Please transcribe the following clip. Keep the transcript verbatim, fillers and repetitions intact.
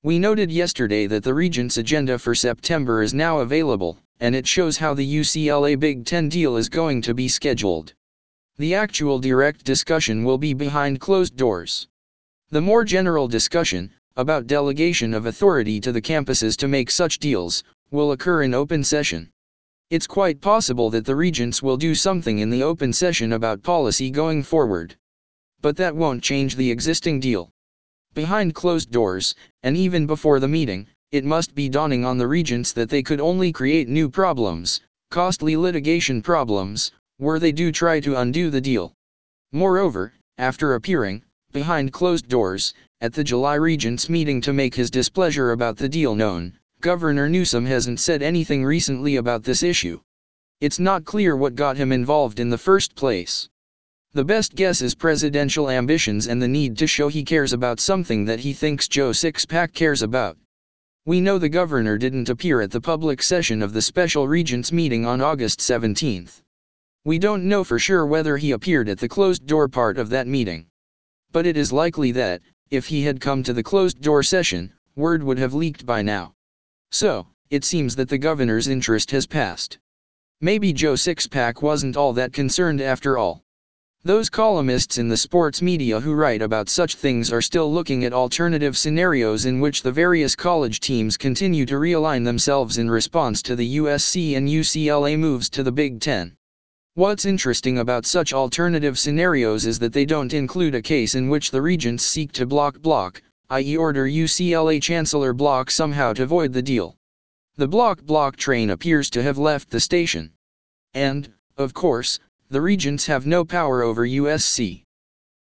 We noted yesterday that the Regents' agenda for September is now available, and it shows how the U C L A Big Ten deal is going to be scheduled. The actual direct discussion will be behind closed doors. The more general discussion, about delegation of authority to the campuses to make such deals, will occur in open session. It's quite possible that the Regents will do something in the open session about policy going forward. But that won't change the existing deal. Behind closed doors, and even before the meeting, it must be dawning on the Regents that they could only create new problems, costly litigation problems, were they do try to undo the deal. Moreover, after appearing, behind closed doors, at the July Regents meeting to make his displeasure about the deal known, Governor Newsom hasn't said anything recently about this issue. It's not clear what got him involved in the first place. The best guess is presidential ambitions and the need to show he cares about something that he thinks Joe Sixpack cares about. We know the governor didn't appear at the public session of the special Regents meeting on August seventeenth. We don't know for sure whether he appeared at the closed-door part of that meeting. But it is likely that, if he had come to the closed-door session, word would have leaked by now. So, it seems that the governor's interest has passed. Maybe Joe Sixpack wasn't all that concerned after all. Those columnists in the sports media who write about such things are still looking at alternative scenarios in which the various college teams continue to realign themselves in response to the U S C and U C L A moves to the Big Ten. What's interesting about such alternative scenarios is that they don't include a case in which the Regents seek to block block, that is order U C L A Chancellor Block somehow to void the deal. The block block train appears to have left the station. And, of course, the Regents have no power over U S C.